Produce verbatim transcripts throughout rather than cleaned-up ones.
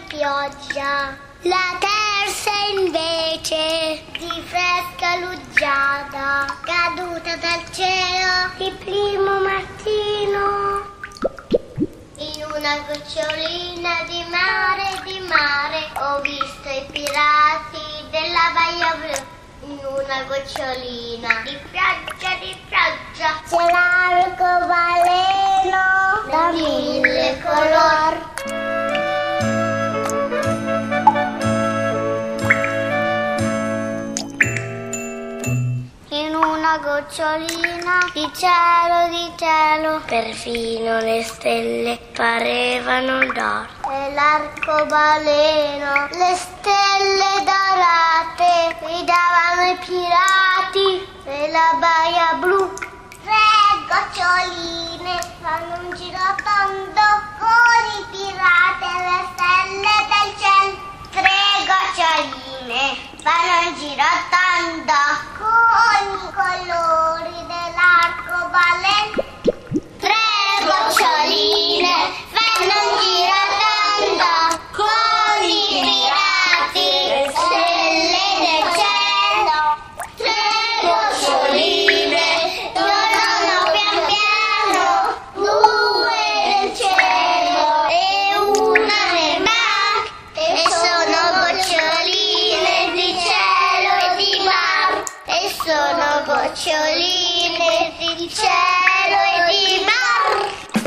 pioggia. La terza invece di fresca luggiada, caduta dal cielo il primo mattino. In una gocciolina di mare, di mare, ho visto i pirati della Baia Blu. In una gocciolina di pioggia, di pioggia, c'è l'arcobaleno da mille color. In una gocciolina di cielo, di cielo, perfino le stelle parevano d'oro. E l'arcobaleno, le stelle dorate, guidavano i pirati della Baia Blu. Tre goccioline fanno un giro tondo con i pirati e le stelle del cielo. Tre goccioline fanno un giro tondo con i colori dell'arcobaleno. Tre goccioline fanno un giro tondo con i pirati e le stelle del cielo. Tre goccioline tornano pian piano, due nel cielo e una nel mare, e sono goccioline di cielo e di mare, e sono goccioline di cielo e di mare.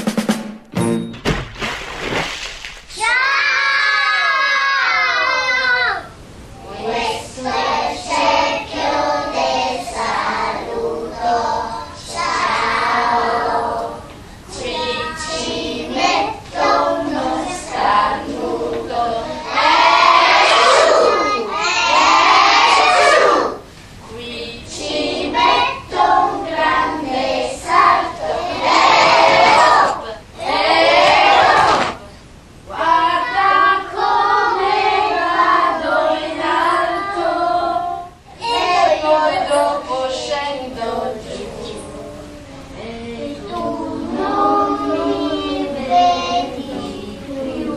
Ciao! Questo è il cerchio del saluto. Ciao! Qui ci metto uno starnuto. Qui ci metto un grande salto. Guarda come vado in alto e poi dopo scendo giù e tu non mi vedi più.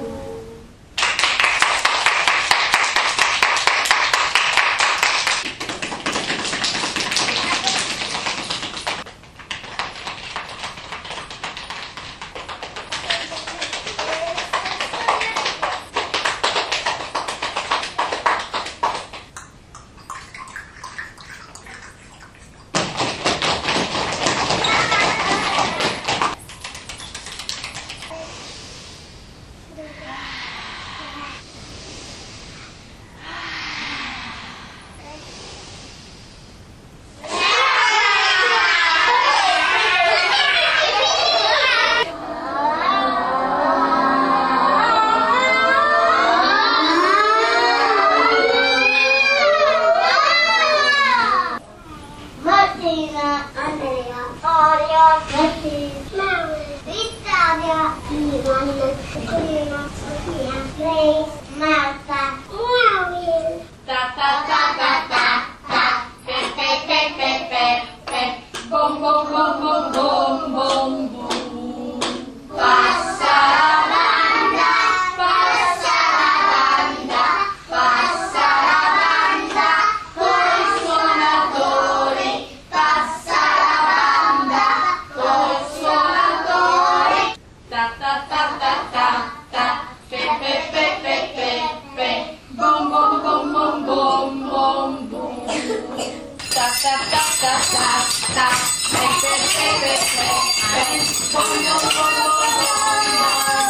Martina, Andrea, Olia, Martina, Vittoria, Ivan, Sabrina, Sofia, Grace, Marta, Maureen. Ta ta ta ta ta ta, pe pe pe pe pe pe, bom bom bom bom bom bom bom. Passa la banda, passa la banda, passa la banda, coi suonatori. Passa la banda, coi suonatori. Ta ta ta ta ta ta, pe pe pe pe pe pe, bom bom bom bom bom bom bom. Ta ta ta ta ta ta, pe pe pe pe pe pe, bom bom bom bom bom bom.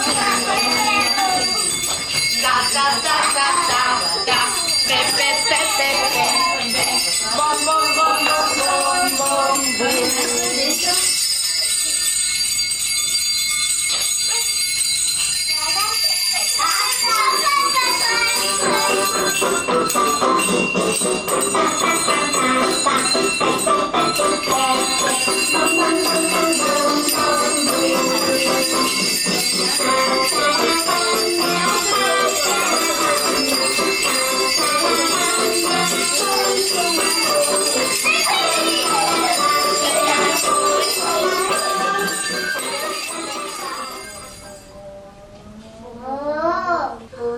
Ta ta ta ta ta ta, pe pe pe pe pe pe, bom bom bom bom bom bom bom. Oh,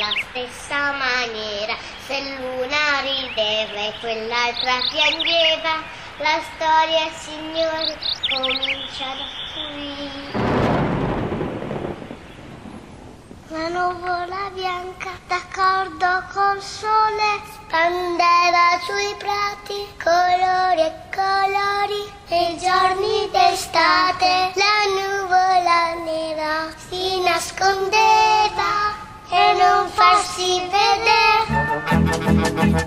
alla stessa maniera. Se l'una rideva e quell'altra piangeva, la storia, signori, comincia da qui. La nuvola bianca, d'accordo col sole, spandeva sui prati colori e colori. Nei giorni d'estate la nuvola nera si nascondeva e non farsi vedere.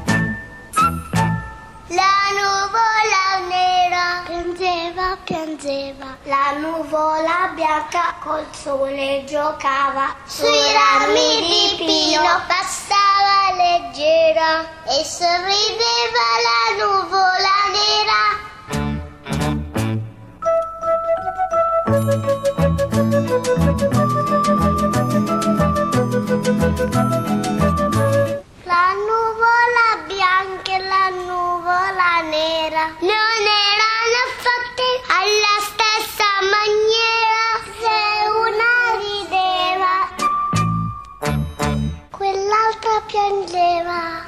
La nuvola nera piangeva, piangeva. La nuvola bianca col sole giocava. Sui rami di pino passava leggera e sorrideva la nuvola nera. La nuvola bianca e la nuvola nera non erano fatte alla stessa maniera. Se una rideva, quell'altra piangeva.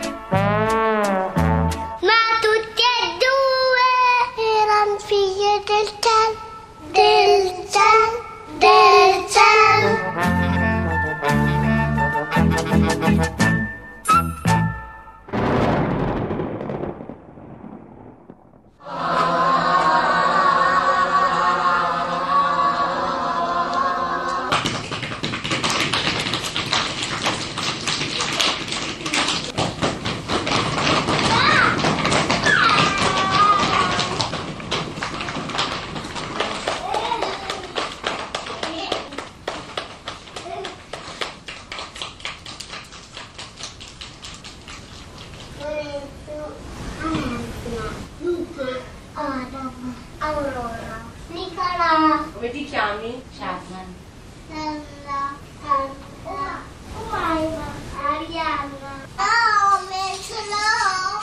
Ma tutti e due erano figlie del cielo, del cielo, del cielo. Aurora, Nicola. Come ti chiami? Chapman. Stella, Santa, Umaima, Arianna. Oh, me ce l'ho.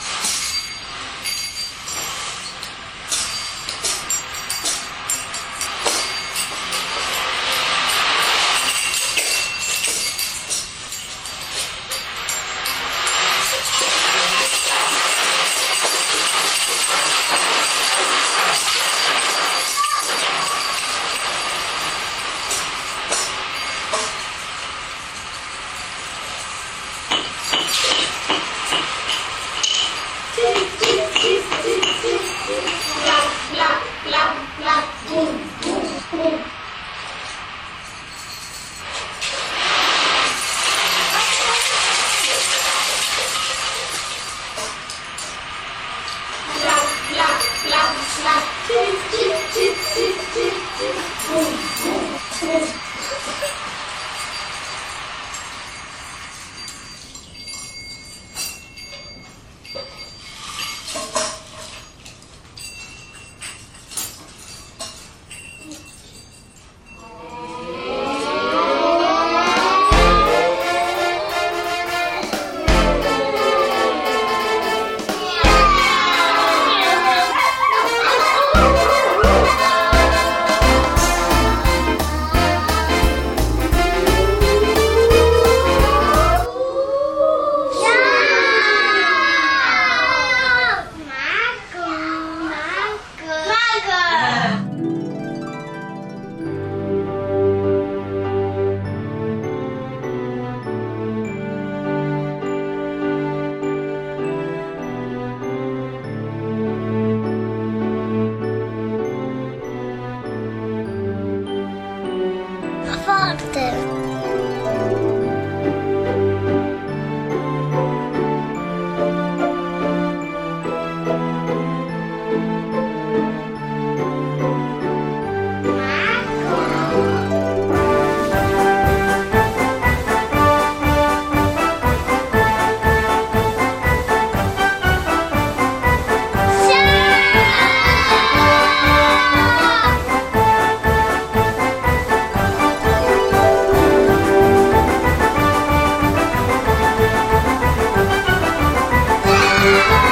Thank you.